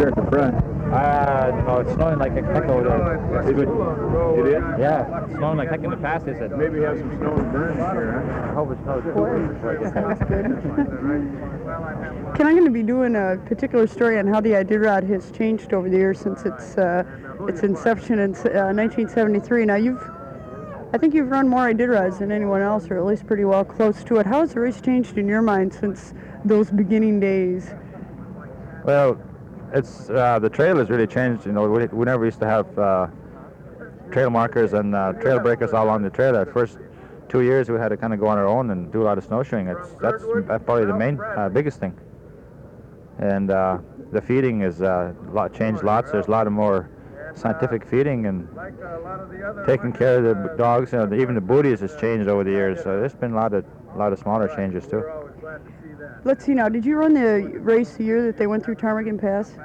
there at the front. No, it's snowing like heck over there. Is it? It is? Yeah, it's snowing like heck in the past, they said. Maybe have some snow and burn here, huh? I hope it snows too. Ken, I'm going to be doing a particular story on how the Iditarod has changed over the years since its inception in 1973. Now, I think you've run more Iditarods than anyone else, or at least pretty well close to it. How has the race changed in your mind since those beginning days? Well, it's the trail has really changed. You know, we never used to have trail markers and trail breakers all along the trail. The first 2 years we had to kind of go on our own and do a lot of snowshoeing. That's probably the main biggest thing. And the feeding is changed lots. There's a lot of more scientific feeding and taking care of the dogs. Even the booties has changed over the years. So there's been a lot of smaller changes too. Let's see now. Did you run the race the year that they went through Ptarmigan Pass?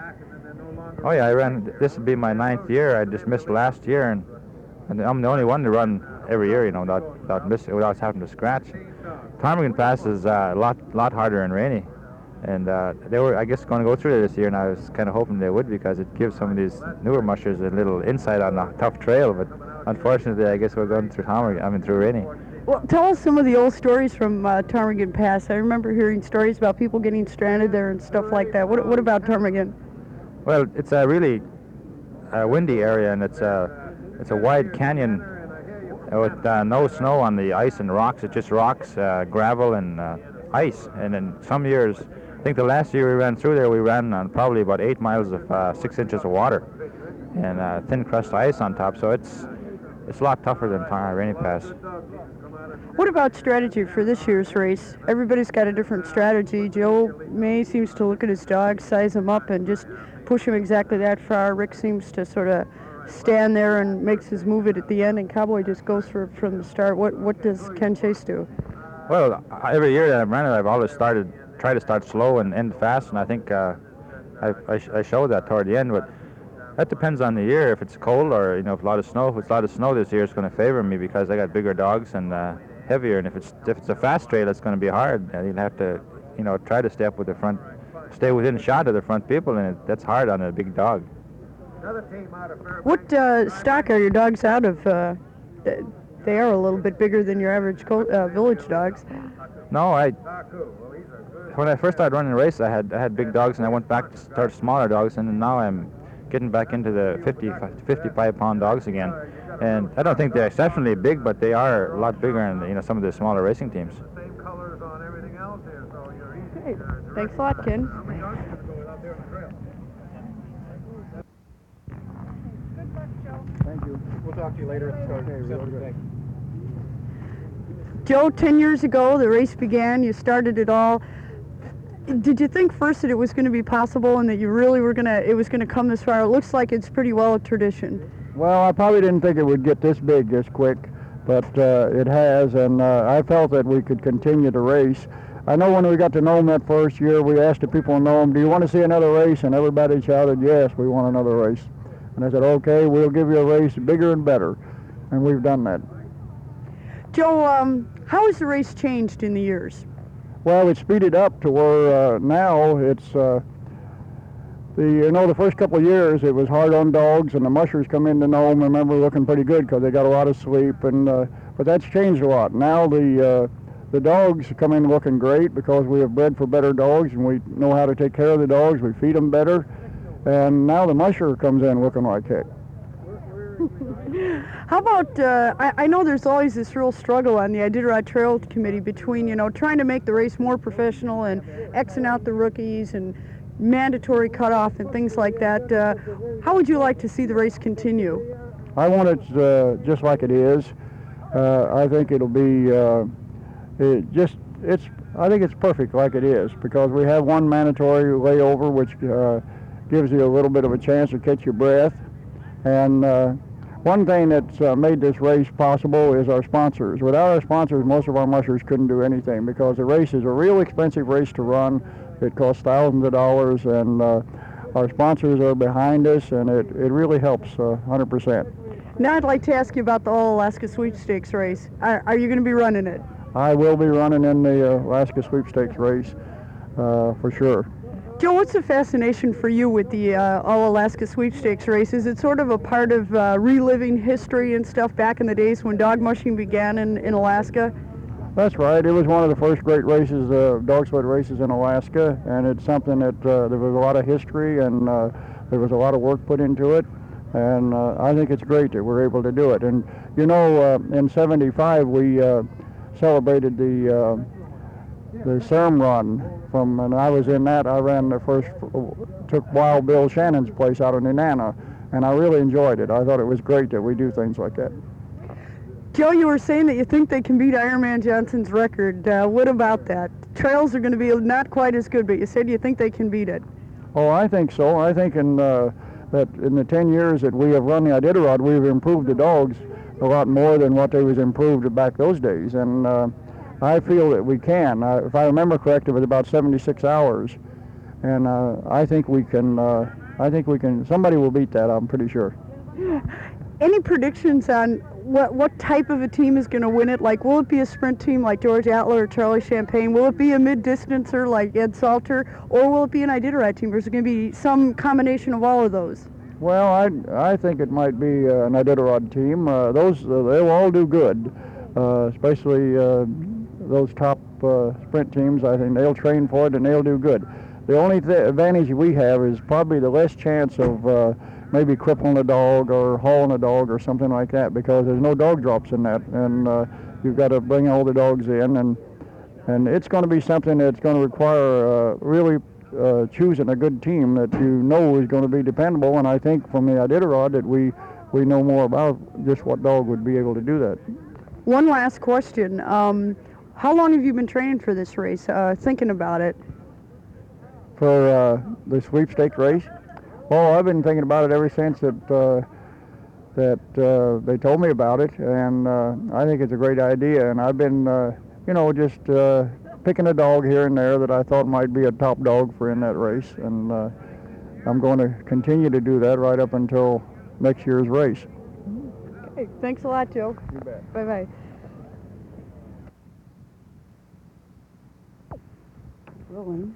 Oh yeah, I ran. This would be my 9th year. I just missed last year, and I'm the only one to run every year. You know, without having to scratch. Ptarmigan Pass is a lot harder and rainy. And they were, I guess, going to go through it this year, and I was kind of hoping they would because it gives some of these newer mushers a little insight on a tough trail. But unfortunately, I guess we're going through through rainy. Well, tell us some of the old stories from Ptarmigan Pass. I remember hearing stories about people getting stranded there and stuff like that. What about Ptarmigan? Well, it's a really windy area, and it's a wide canyon with no snow on the ice and rocks. It's just rocks, gravel, and ice. And in some years, I think the last year we ran through there, we ran on probably about 8 miles of 6 inches of water and thin crust ice on top. So it's a lot tougher than Rainy Pass. What about strategy for this year's race? Everybody's got a different strategy. Joe May seems to look at his dogs, size them up, and just push him exactly that far. Rick seems to sort of stand there and makes his move at the end, and Cowboy just goes for it from the start. What does Ken Chase do? Well, every year that I've run it, I've always try to start slow and end fast, and I think I showed that toward the end. But that depends on the year. If it's cold or if a lot of snow. If it's a lot of snow this year, it's going to favor me because I got bigger dogs and heavier. And if it's a fast trail, it's going to be hard. You'll have to try to stay up with the front, stay within shot of the front people, and that's hard on a big dog. What stock are your dogs out of? They are a little bit bigger than your average village dogs. No, when I first started running races, I had big dogs, and I went back to start smaller dogs, and now I'm getting back into the 55-pound dogs again. And I don't think they're exceptionally big, but they are a lot bigger than some of the smaller racing teams. Okay. Thanks a lot, Ken. Thank you. We'll talk to you later. Okay, Joe, 10 years ago, the race began. You started it all. Did you think first that it was going to be possible and that you really it was going to come this far? It looks like it's pretty well a tradition. Well, I probably didn't think it would get this big this quick, but it has, and I felt that we could continue to race. I know when we got to Nome that first year, we asked the people in Nome, do you want to see another race? And everybody shouted, yes, we want another race. And I said, okay, we'll give you a race bigger and better. And we've done that. Joe, how has the race changed in the years? Well, it's speeded up to where now it's, the first couple of years it was hard on dogs, and the mushers come into Nome, remember, looking pretty good because they got a lot of sleep, and but that's changed a lot. Now the dogs come in looking great because we have bred for better dogs, and we know how to take care of the dogs, we feed them better, and now the musher comes in looking like heck. How about, I know there's always this real struggle on the Iditarod Trail Committee between, trying to make the race more professional and Xing out the rookies and mandatory cutoff and things like that. How would you like to see the race continue? I want it just like it is. I think it'll be, I think it's perfect like it is because we have one mandatory layover which gives you a little bit of a chance to catch your breath. And one thing that's made this race possible is our sponsors. Without our sponsors, most of our mushers couldn't do anything because the race is a real expensive race to run. It costs thousands of dollars, and our sponsors are behind us, and it really helps 100%. Now I'd like to ask you about the All-Alaska Sweepstakes race. Are you going to be running it? I will be running in the Alaska Sweepstakes race for sure. Joe, what's the fascination for you with the All-Alaska Sweepstakes race? Is it sort of a part of reliving history and stuff back in the days when dog mushing began in Alaska? That's right. It was one of the first great races, dog sled races in Alaska, and it's something that there was a lot of history and there was a lot of work put into it, and I think it's great that we're able to do it. And you know, in '75 we celebrated the CERM run and I was in that. I ran the first, took Wild Bill Shannon's place out in Nenana, and I really enjoyed it. I thought it was great that we do things like that. Joe, you were saying that you think they can beat Ironman Johnson's record. What about that? Trails are going to be not quite as good, but you said you think they can beat it. Oh, I think so. I think that in the 10 years that we have run the Iditarod, we've improved the dogs a lot more than what they was improved back those days. And I feel that we can. If I remember correct, it was about 76 hours. And I think we can, somebody will beat that, I'm pretty sure. Any predictions on what type of a team is going to win it? Like, will it be a sprint team like George Atler or Charlie Champagne? Will it be a mid-distancer like Ed Salter? Or will it be an Iditarod team? Or is it going to be some combination of all of those? Well, I think it might be an Iditarod team. They'll all do good, especially those top sprint teams. I think they'll train for it and they'll do good. The only advantage we have is probably the less chance of maybe crippling a dog or hauling a dog or something like that, because there's no dog drops in that, and you've got to bring all the dogs in, and it's going to be something that's going to require really choosing a good team that you know is going to be dependable. And I think from the Iditarod that we know more about just what dog would be able to do that. One last question. How long have you been training for this race, thinking about it? For the sweepstake race? Oh, I've been thinking about it ever since that they told me about it, and I think it's a great idea. And I've been, just picking a dog here and there that I thought might be a top dog for in that race, and I'm going to continue to do that right up until next year's race. Okay, thanks a lot, Joe. You bet. Bye-bye. Rolling.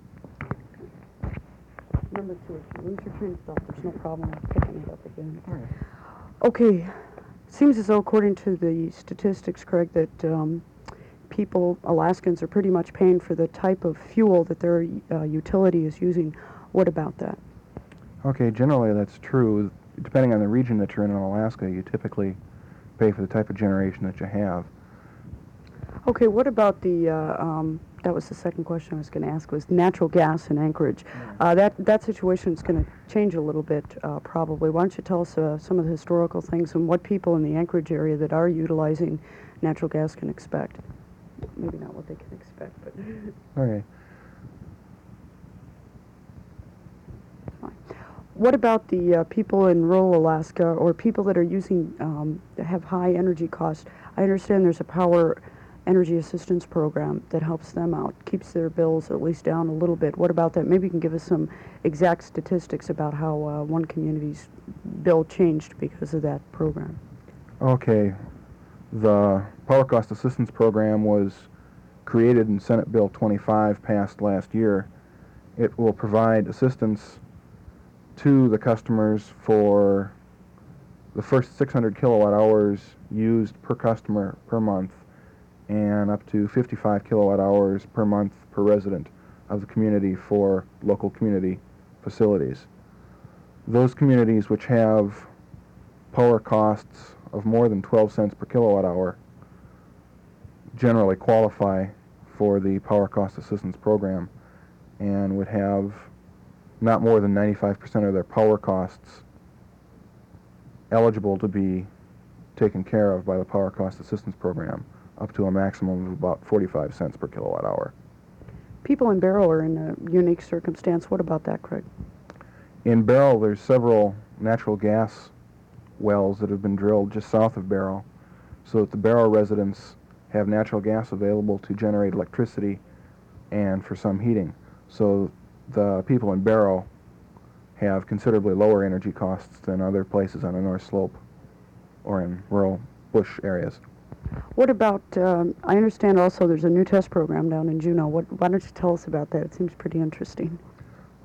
Number 2, if you lose your train of thought, there's no problem with picking it up again. All right. Okay, seems as though according to the statistics, Craig, that Alaskans are pretty much paying for the type of fuel that their utility is using. What about that? Okay, generally that's true. Depending on the region that you're in Alaska, you typically pay for the type of generation that you have. Okay, what about that was the second question I was going to ask, was natural gas in Anchorage. That situation is going to change a little bit, probably. Why don't you tell us some of the historical things and what people in the Anchorage area that are utilizing natural gas can expect? Maybe not what they can expect, but... Okay. Fine. What about the people in rural Alaska or people that are using, that have high energy costs? I understand there's a power energy assistance program that helps them out, keeps their bills at least down a little bit. What about that? Maybe you can give us some exact statistics about how one community's bill changed because of that program. Okay. The Power Cost Assistance Program was created in Senate Bill 25, passed last year. It will provide assistance to the customers for the first 600 kilowatt hours used per customer per month, and up to 55 kilowatt hours per month per resident of the community for local community facilities. Those communities which have power costs of more than 12 cents per kilowatt hour generally qualify for the Power Cost Assistance Program and would have not more than 95% of their power costs eligible to be taken care of by the Power Cost Assistance Program, up to a maximum of about 45 cents per kilowatt hour. People in Barrow are in a unique circumstance. What about that, Craig? In Barrow, there's several natural gas wells that have been drilled just south of Barrow, so that the Barrow residents have natural gas available to generate electricity and for some heating. So the people in Barrow have considerably lower energy costs than other places on the North Slope or in rural bush areas. What about, I understand also there's a new test program down in Juneau. Why don't you tell us about that? It seems pretty interesting.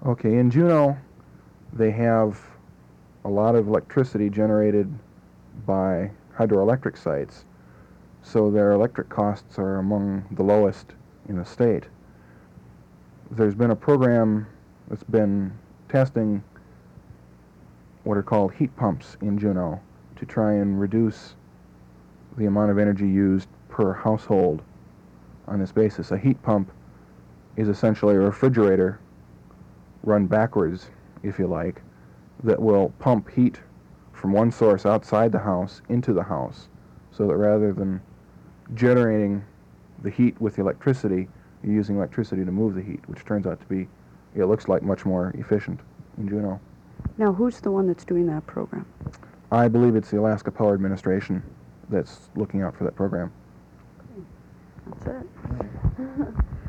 Okay, in Juneau, they have a lot of electricity generated by hydroelectric sites, so their electric costs are among the lowest in the state. There's been a program that's been testing what are called heat pumps in Juneau to try and reduce the amount of energy used per household on this basis. A heat pump is essentially a refrigerator run backwards, if you like, that will pump heat from one source outside the house into the house, so that rather than generating the heat with electricity, you're using electricity to move the heat, which turns out to be, it looks like, much more efficient in Juneau. Now, who's the one that's doing that program? I believe it's the Alaska Power Administration that's looking out for that program. That's it.